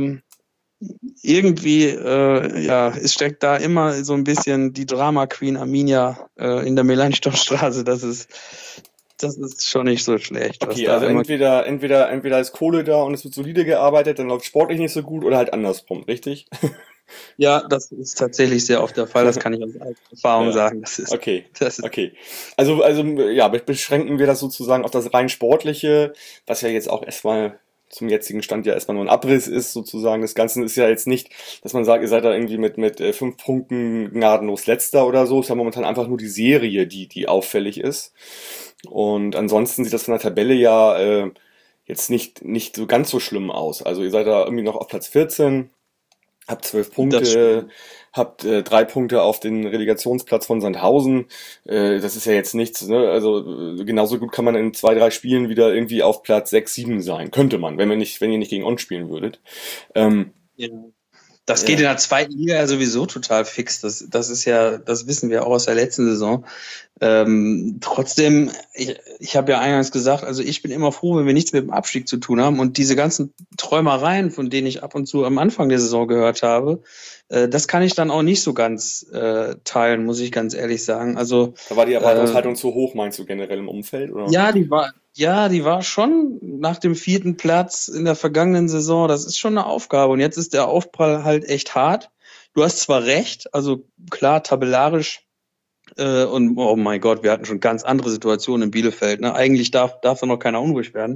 ja, es steckt da immer so ein bisschen die Drama Queen Arminia in der Melanchthonstraße. Das ist schon nicht so schlecht. Okay, also entweder ist Kohle da und es wird solide gearbeitet, dann läuft sportlich nicht so gut oder halt andersrum, richtig? Ja, das ist tatsächlich sehr oft der Fall. Das kann ich aus eigener Erfahrung sagen. Okay. Also ja, beschränken wir das sozusagen auf das rein Sportliche, was ja jetzt auch erstmal zum jetzigen Stand ja erstmal nur ein Abriss ist sozusagen. Das Ganze ist ja jetzt nicht, dass man sagt, ihr seid da irgendwie mit 5 Punkten gnadenlos Letzter oder so. Es ist ja momentan einfach nur die Serie, die auffällig ist. Und ansonsten sieht das von der Tabelle ja jetzt nicht so ganz so schlimm aus. Also ihr seid da irgendwie noch auf Platz 14. Habt 12 Punkte, habt 3 Punkte auf den Relegationsplatz von Sandhausen. Das ist ja jetzt nichts, ne? Also genauso gut kann man in 2, 3 Spielen wieder irgendwie auf Platz 6, 7 sein. Könnte man, wenn ihr nicht gegen uns spielen würdet. Ja. Das geht in der zweiten Liga ja sowieso total fix. Das ist ja, das wissen wir auch aus der letzten Saison. Trotzdem, ich habe ja eingangs gesagt, also ich bin immer froh, wenn wir nichts mit dem Abstieg zu tun haben und diese ganzen Träumereien, von denen ich ab und zu am Anfang der Saison gehört habe, das kann ich dann auch nicht so ganz teilen, muss ich ganz ehrlich sagen. Also da war die Erwartungshaltung zu hoch, meinst du generell im Umfeld? Oder? Ja, die war schon nach dem 4. Platz in der vergangenen Saison. Das ist schon eine Aufgabe. Und jetzt ist der Aufprall halt echt hart. Du hast zwar recht, also klar, tabellarisch und oh mein Gott, wir hatten schon ganz andere Situationen in Bielefeld. Ne? Eigentlich darf da noch keiner unruhig werden.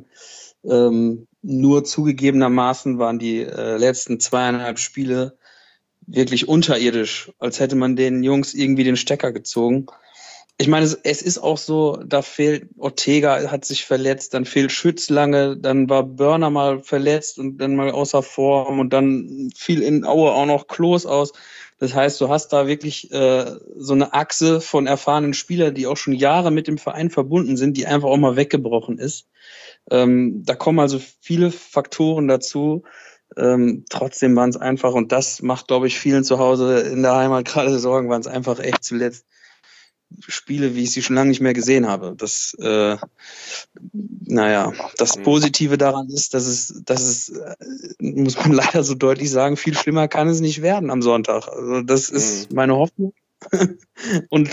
Nur zugegebenermaßen waren die letzten 2,5 Spiele wirklich unterirdisch, als hätte man den Jungs irgendwie den Stecker gezogen. Ich meine, es ist auch so, da fehlt Ortega, hat sich verletzt, dann fehlt Schütz lange, dann war Börner mal verletzt und dann mal außer Form und dann fiel in Aue auch noch Klos aus. Das heißt, du hast da wirklich so eine Achse von erfahrenen Spielern, die auch schon Jahre mit dem Verein verbunden sind, die einfach auch mal weggebrochen ist. Da kommen also viele Faktoren dazu. Trotzdem waren es einfach, und das macht, glaube ich, vielen zu Hause in der Heimat gerade Sorgen, waren es einfach echt zuletzt Spiele, wie ich sie schon lange nicht mehr gesehen habe. Das Positive daran ist, dass es muss man leider so deutlich sagen, viel schlimmer kann es nicht werden am Sonntag. Also das ist meine Hoffnung. Und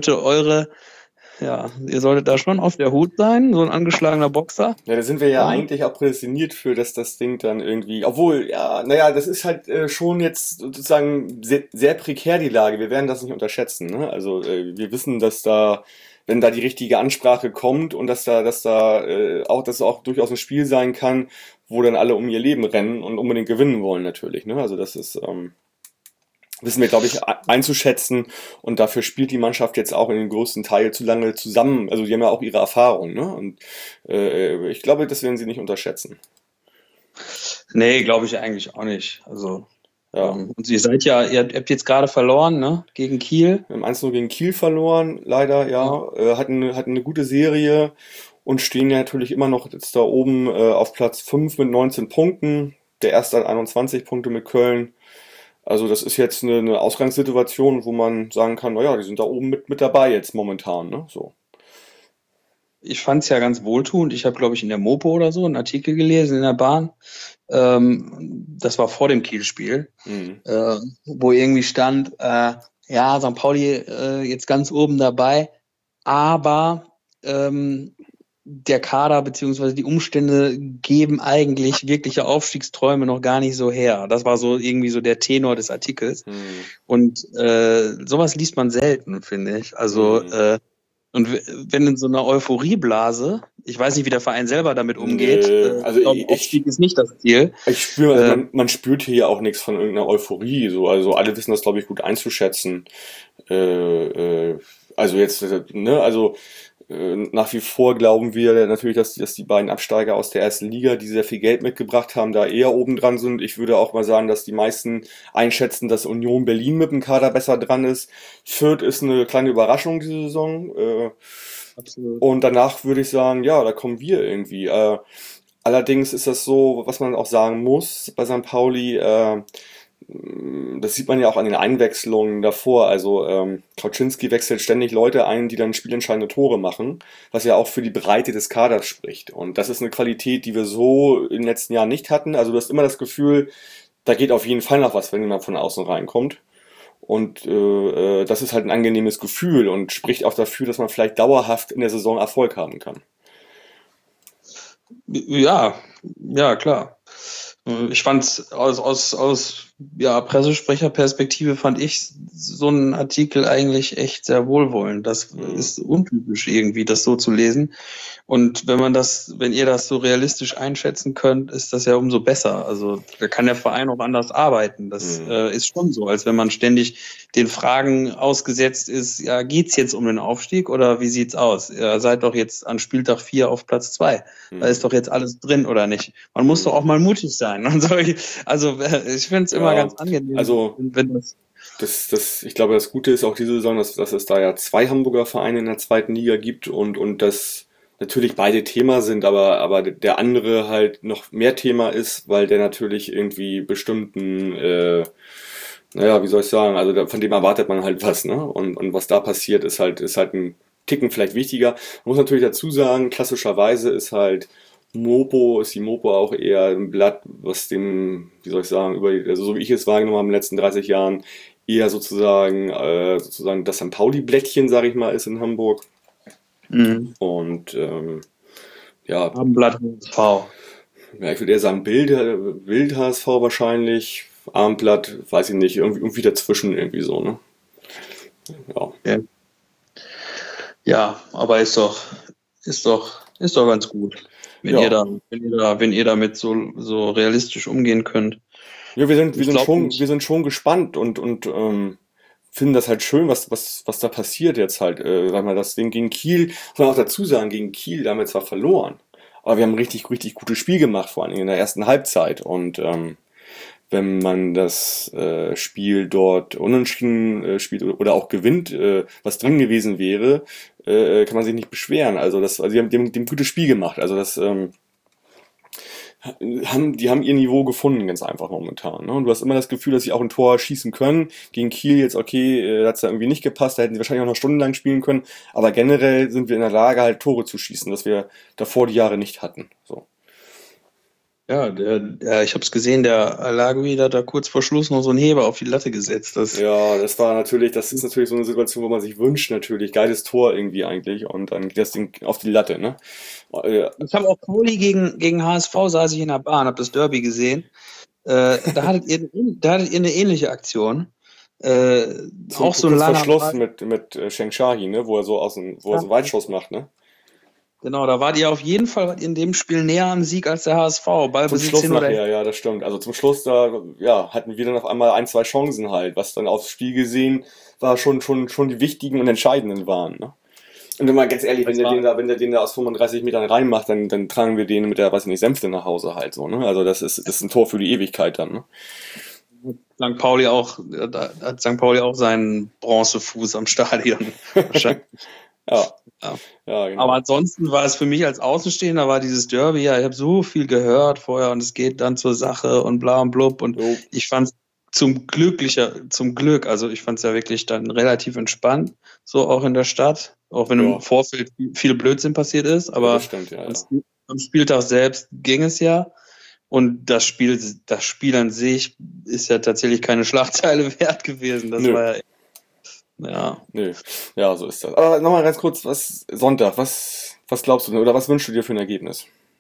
ihr solltet da schon auf der Hut sein, so ein angeschlagener Boxer. Ja, da sind wir ja eigentlich auch prädestiniert für, dass das Ding dann irgendwie, obwohl, ja, naja, das ist halt schon jetzt sozusagen sehr, sehr prekär die Lage. Wir werden das nicht unterschätzen, ne? Also wir wissen, dass da wenn da die richtige Ansprache kommt und dass das auch durchaus ein Spiel sein kann, wo dann alle um ihr Leben rennen und unbedingt gewinnen wollen natürlich. Ne? Also das ist wissen wir, glaube ich, einzuschätzen, und dafür spielt die Mannschaft jetzt auch in den größten Teil zu lange zusammen. Also die haben ja auch ihre Erfahrung, ne? Und ich glaube, das werden sie nicht unterschätzen. Nee, glaube ich eigentlich auch nicht. Also, Ja. und ihr habt jetzt gerade verloren, ne? Gegen Kiel. Wir haben 1-0 gegen Kiel verloren, leider, ja. Hatten eine gute Serie und stehen ja natürlich immer noch jetzt da oben auf Platz 5 mit 19 Punkten. Der erste hat 21 Punkte mit Köln. Also das ist jetzt eine Ausgangssituation, wo man sagen kann, naja, die sind da oben mit dabei jetzt momentan, ne? So. Ich fand es ja ganz wohltuend. Ich habe, glaube ich, in der Mopo oder so einen Artikel gelesen in der Bahn. Das war vor dem Kiel-Spiel, wo irgendwie stand, ja, St. Pauli jetzt ganz oben dabei, aber der Kader beziehungsweise die Umstände geben eigentlich wirkliche Aufstiegsträume noch gar nicht so her. Das war so irgendwie so der Tenor des Artikels. Und sowas liest man selten, finde ich. Also und wenn in so einer Euphorieblase, ich weiß nicht, wie der Verein selber damit umgeht, also Aufstieg ist nicht das Ziel. Ich spüre, also man spürt hier ja auch nichts von irgendeiner Euphorie, so, also alle wissen das, glaube ich, gut einzuschätzen. Also jetzt, ne, also nach wie vor glauben wir natürlich, dass die beiden Absteiger aus der ersten Liga, die sehr viel Geld mitgebracht haben, da eher oben dran sind. Ich würde auch mal sagen, dass die meisten einschätzen, dass Union Berlin mit dem Kader besser dran ist. Fürth ist eine kleine Überraschung diese Saison. Absolut. Und danach würde ich sagen, ja, da kommen wir irgendwie. Allerdings ist das so, was man auch sagen muss bei St. Pauli, das sieht man ja auch an den Einwechslungen davor. Also Kauczynski wechselt ständig Leute ein, die dann spielentscheidende Tore machen, was ja auch für die Breite des Kaders spricht. Und das ist eine Qualität, die wir so in den letzten Jahren nicht hatten. Also du hast immer das Gefühl, da geht auf jeden Fall noch was, wenn jemand von außen reinkommt. Und das ist halt ein angenehmes Gefühl und spricht auch dafür, dass man vielleicht dauerhaft in der Saison Erfolg haben kann. Ja, klar. Ich fand aus Pressesprecherperspektive fand ich so einen Artikel eigentlich echt sehr wohlwollend. Das ist untypisch irgendwie, das so zu lesen. Und wenn ihr das so realistisch einschätzen könnt, ist das ja umso besser. Also da kann der Verein auch anders arbeiten. Das ist schon so, als wenn man ständig den Fragen ausgesetzt ist, ja, geht's jetzt um den Aufstieg oder wie sieht's aus? Ihr seid doch jetzt an Spieltag 4 auf Platz 2. Da ist doch jetzt alles drin, oder nicht? Man muss doch auch mal mutig sein. Also ich finde es immer ganz angenehm. Also wenn ich glaube, das Gute ist auch diese Saison, dass es da ja 2 Hamburger Vereine in der zweiten Liga gibt und das natürlich beide Thema sind, aber der andere halt noch mehr Thema ist, weil der natürlich irgendwie bestimmten, wie soll ich sagen, also von dem erwartet man halt was, ne? Und was da passiert, ist halt ein Ticken vielleicht wichtiger. Man muss natürlich dazu sagen, klassischerweise ist die Mopo auch eher ein Blatt, was dem, wie soll ich sagen, also so wie ich es wahrgenommen habe in den letzten 30 Jahren, eher sozusagen das St. Pauli-Blättchen, sag ich mal, ist in Hamburg. Und Abendblatt HSV. Ja, ich würde eher sagen Bild HSV wahrscheinlich, Abendblatt, weiß ich nicht, irgendwie dazwischen irgendwie so, ne? Ja. Ja, aber ist doch ganz gut, wenn ihr damit so realistisch umgehen könnt. Ja, wir sind schon gespannt und finden das halt schön, was da passiert jetzt halt. Sag mal, das Ding gegen Kiel, muss man auch dazu sagen, gegen Kiel, da haben wir zwar verloren, aber wir haben ein richtig, richtig gutes Spiel gemacht, vor allem in der ersten Halbzeit. Und wenn man das Spiel dort unentschieden spielt oder auch gewinnt, was drin gewesen wäre, kann man sich nicht beschweren. Also die haben ein gutes Spiel gemacht. Also die haben ihr Niveau gefunden, ganz einfach momentan. Ne? Und du hast immer das Gefühl, dass sie auch ein Tor schießen können. Gegen Kiel jetzt, okay, da hat es da irgendwie nicht gepasst, da hätten sie wahrscheinlich auch noch stundenlang spielen können. Aber generell sind wir in der Lage, halt Tore zu schießen, das wir davor die Jahre nicht hatten. So. Ja, ich habe es gesehen, der Alagui, der hat da kurz vor Schluss noch so einen Heber auf die Latte gesetzt. Das ist natürlich so eine Situation, wo man sich wünscht, natürlich, geiles Tor irgendwie eigentlich, und dann geht das Ding auf die Latte, ne? Ich habe auch Pauli gegen HSV, saß ich in der Bahn, habe das Derby gesehen. Da hattet ihr eine ähnliche Aktion. auch so ein langer Schluss Ball. mit Sheng Shahi, ne? Wo er so so einen Weitschuss macht, ne? Genau, da wart ihr auf jeden Fall in dem Spiel näher am Sieg als der HSV. Zum Ballbesitz Schluss hin oder nachher, ja, das stimmt. Also zum Schluss, da ja, hatten wir dann auf einmal ein, zwei Chancen halt, was dann aufs Spiel gesehen war schon die wichtigen und entscheidenden waren. Ne? Und wenn mal ganz ehrlich, wenn der den da aus 35 Metern reinmacht, dann tragen wir den mit der, weiß ich nicht, Senfte nach Hause halt so. Ne? Also das ist ein Tor für die Ewigkeit dann. Ne? St. Pauli auch, da hat St. Pauli auch seinen Bronzefuß am Stadion. Wahrscheinlich. Ja. Ja. Ja, genau. Aber ansonsten war es für mich als Außenstehender, war dieses Derby, ja, ich habe so viel gehört vorher und es geht dann zur Sache und bla und blub und Jo. ich fand zum Glück, also ich fand es ja wirklich dann relativ entspannt, so auch in der Stadt, auch wenn Ja. im Vorfeld viel Blödsinn passiert ist, aber das stimmt, ja. am Spieltag selbst ging es ja und das Spiel an sich ist ja tatsächlich keine Schlagzeile wert gewesen, das Nö. war ja. Ja. Nö. Ja, so ist das. Aber nochmal ganz kurz, Sonntag, was glaubst du denn oder was wünschst du dir für ein Ergebnis?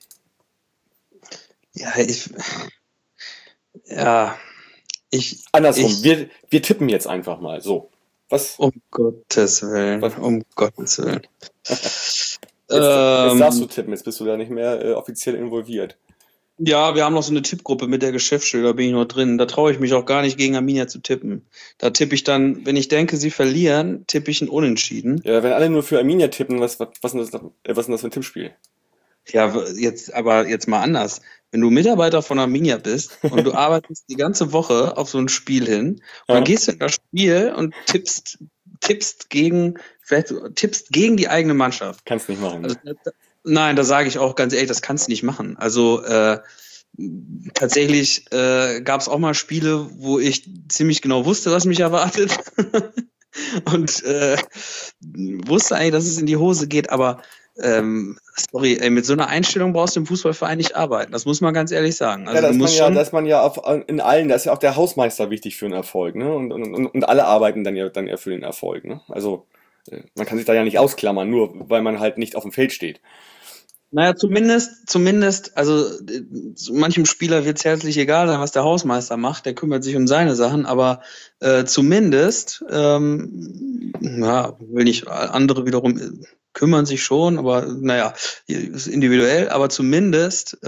Andersrum, wir tippen jetzt einfach mal. So. Was? Um Gottes Willen. Um Gottes Willen. Jetzt darfst du tippen, jetzt bist du da nicht mehr offiziell involviert. Ja, wir haben noch so eine Tippgruppe mit der Geschäftsstelle, da bin ich noch drin. Da traue ich mich auch gar nicht gegen Arminia zu tippen. Da tippe ich dann, wenn ich denke, sie verlieren, tippe ich ein Unentschieden. Ja, wenn alle nur für Arminia tippen, was ist das für ein Tippspiel? Ja, jetzt mal anders. Wenn du Mitarbeiter von Arminia bist und du arbeitest die ganze Woche auf so ein Spiel hin, und dann gehst du in das Spiel und tippst gegen die eigene Mannschaft. Kannst nicht machen. Also, nein, da sage ich auch ganz ehrlich, das kannst du nicht machen. Also tatsächlich gab es auch mal Spiele, wo ich ziemlich genau wusste, was mich erwartet und wusste eigentlich, dass es in die Hose geht, aber mit so einer Einstellung brauchst du im Fußballverein nicht arbeiten. Das muss man ganz ehrlich sagen. Also, da ist man ja in allen, da ist ja auch der Hausmeister wichtig für den Erfolg, ne? Und alle arbeiten dann ja für den Erfolg, ne? Also man kann sich da ja nicht ausklammern, nur weil man halt nicht auf dem Feld steht. Naja, zumindest, also manchem Spieler wird es herzlich egal sein, was der Hausmeister macht, der kümmert sich um seine Sachen, aber zumindest, will nicht, andere wiederum kümmern sich schon, aber naja, ist individuell, aber zumindest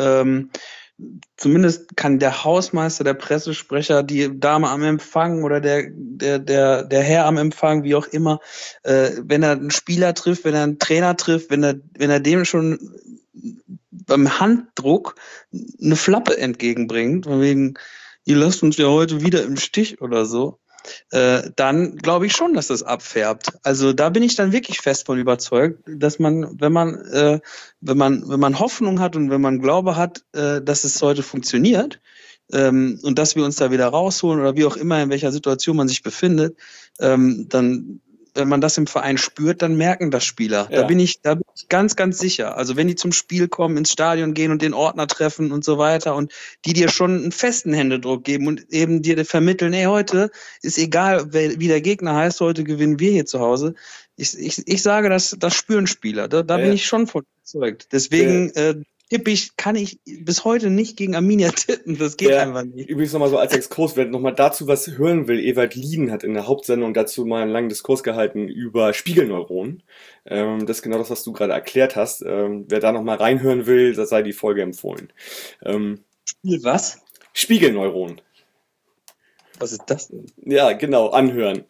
kann der Hausmeister, der Pressesprecher, die Dame am Empfang oder der Herr am Empfang, wie auch immer, wenn er einen Spieler trifft, wenn er einen Trainer trifft, wenn er dem schon beim Handdruck eine Flappe entgegenbringt, von wegen, ihr lasst uns ja heute wieder im Stich oder so, dann glaube ich schon, dass das abfärbt. Also da bin ich dann wirklich fest von überzeugt, dass man, wenn man Hoffnung hat und wenn man Glaube hat, dass es heute funktioniert und dass wir uns da wieder rausholen oder wie auch immer, in welcher Situation man sich befindet, dann, wenn man das im Verein spürt, dann merken das Spieler. Ja. Da bin ich ganz, ganz sicher. Also wenn die zum Spiel kommen, ins Stadion gehen und den Ordner treffen und so weiter und die dir schon einen festen Händedruck geben und eben dir vermitteln, heute ist egal, wie der Gegner heißt, heute gewinnen wir hier zu Hause. Ich sage, das spüren Spieler. Da bin ich schon von überzeugt. Deswegen kann ich bis heute nicht gegen Arminia tippen. Das geht einfach nicht. Übrigens nochmal so als Exkurs, wer nochmal dazu was hören will, Ewald Lieden hat in der Hauptsendung dazu mal einen langen Diskurs gehalten über Spiegelneuronen. Das ist genau das, was du gerade erklärt hast. Wer da nochmal reinhören will, da sei die Folge empfohlen. Spiel was? Spiegelneuronen. Was ist das denn? Ja, genau, anhören.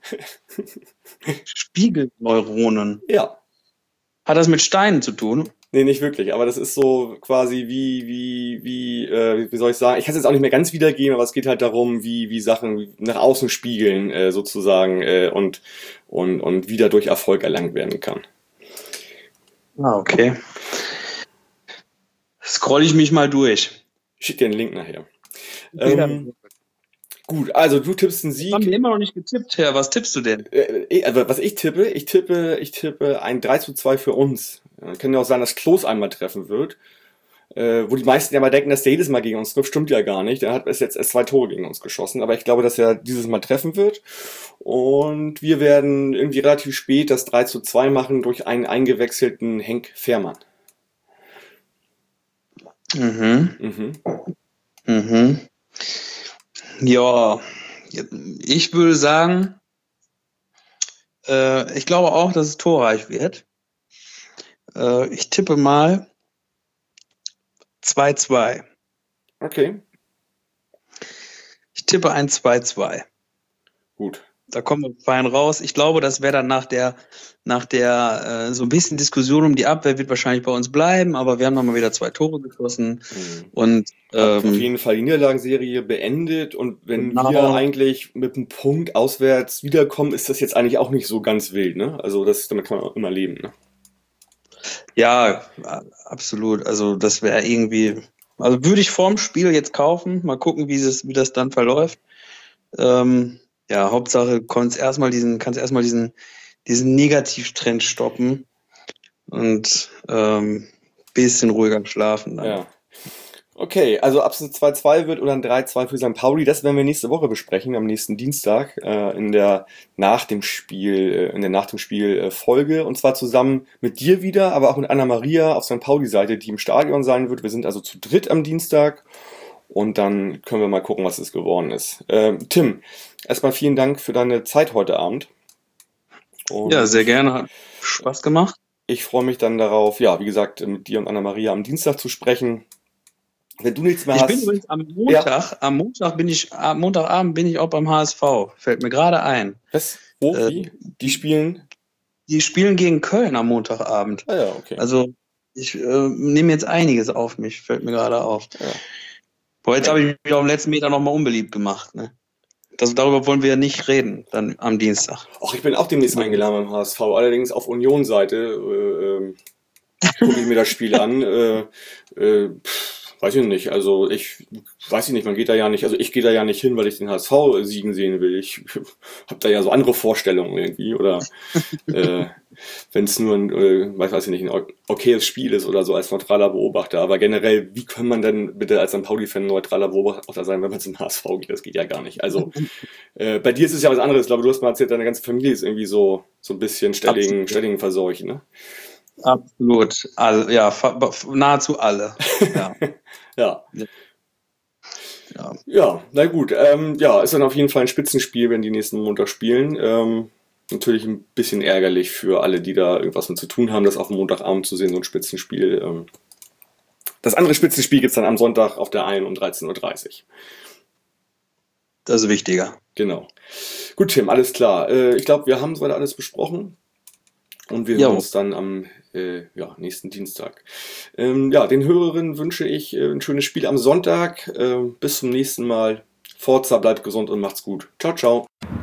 Spiegelneuronen? Ja. Hat das mit Steinen zu tun? Nee, nicht wirklich, aber das ist so quasi wie soll ich sagen, ich kann es jetzt auch nicht mehr ganz wiedergeben, aber es geht halt darum, wie Sachen nach außen spiegeln, sozusagen, und wieder durch Erfolg erlangt werden kann. Ah, okay. Scroll ich mich mal durch. Ich schicke dir einen Link nachher. Gut, also du tippst einen Sieg. Haben wir immer noch nicht getippt, Herr. Was tippst du denn? Also was ich tippe ein 3:2 für uns. Kann ja auch sein, dass Klos einmal treffen wird. Wo die meisten ja mal denken, dass der jedes Mal gegen uns trifft. Stimmt ja gar nicht. Er hat bis jetzt erst 2 Tore gegen uns geschossen. Aber ich glaube, dass er dieses Mal treffen wird. Und wir werden irgendwie relativ spät das 3:2 machen durch einen eingewechselten Henk Fährmann. Mhm. Ja, Ich würde sagen, ich glaube auch, dass es torreich wird. Ich tippe mal 2-2. Okay, Ich tippe ein 2-2. gut. Da kommen wir fein raus. Ich glaube, das wäre dann nach der so ein bisschen Diskussion um die Abwehr wird wahrscheinlich bei uns bleiben, aber wir haben nochmal wieder 2 Tore geschossen. Und Hat auf jeden Fall die Niederlagenserie beendet und wenn Genau. wir eigentlich mit einem Punkt auswärts wiederkommen, ist das jetzt eigentlich auch nicht so ganz wild, ne? Also damit kann man auch immer leben, ne? ja, absolut. Also das wäre irgendwie, also würde ich vorm Spiel jetzt kaufen, mal gucken, wie das dann verläuft. Ja, Hauptsache kannst erstmal diesen Negativtrend stoppen und bisschen ruhiger schlafen dann. Ja. Okay, also ob es ein 2-2 wird oder ein 3-2 für St. Pauli, das werden wir nächste Woche besprechen, am nächsten Dienstag, in der nach dem Spiel Folge. Und zwar zusammen mit dir wieder, aber auch mit Anna-Maria auf St. Pauli-Seite, die im Stadion sein wird. Wir sind also zu dritt am Dienstag. Und dann können wir mal gucken, was es geworden ist. Tim, erstmal vielen Dank für deine Zeit heute Abend. Und Ja, sehr gerne. Hat Spaß gemacht. ich freue mich dann darauf, ja, wie gesagt, mit dir und Anna-Maria am Dienstag zu sprechen. Wenn du nichts mehr Ich hast. bin übrigens am Montagabend bin ich auch beim HSV. Fällt mir gerade ein. Was? Wo? Wie? Die spielen? Die spielen gegen Köln am Montagabend. Ah ja, okay. Also ich nehme jetzt einiges auf mich, fällt mir gerade auf. Ja. Boah, jetzt habe ich mich auf dem letzten Meter nochmal unbeliebt gemacht. Ne? Darüber wollen wir ja nicht reden, dann am Dienstag. Ach, ich bin auch demnächst eingeladen beim HSV, allerdings auf Union-Seite gucke ich mir das Spiel an. Weiß ich nicht, also weiß ich nicht, man geht da ja nicht, also ich gehe da ja nicht hin, weil ich den HSV siegen sehen will. Ich habe da ja so andere Vorstellungen irgendwie, oder wenn es nur weiß ich nicht, ein okayes Spiel ist oder so als neutraler Beobachter. Aber generell, wie kann man denn bitte als St. Pauli-Fan neutraler Beobachter sein, wenn man zum HSV geht? Das geht ja gar nicht. Also bei dir ist es ja was anderes. Ich glaube, du hast mal erzählt, deine ganze Familie ist irgendwie so ein bisschen Stellingen verseucht, ne? Absolut. Nahezu alle. Ja. Ja. Ja. Ja, na gut. Ja, ist dann auf jeden Fall ein Spitzenspiel, wenn die nächsten Montag spielen. Natürlich ein bisschen ärgerlich für alle, die da irgendwas mit zu tun haben, das auf dem Montagabend zu sehen, so ein Spitzenspiel. Das andere Spitzenspiel gibt's dann am Sonntag auf der 1 um 13:30 Uhr. Das ist wichtiger. Genau. Gut, Tim, alles klar. Ich glaube, wir haben soweit alles besprochen. Und wir hören uns dann am nächsten Dienstag. Den Hörerinnen wünsche ich ein schönes Spiel am Sonntag. Bis zum nächsten Mal. Forza, bleibt gesund und macht's gut. Ciao, ciao.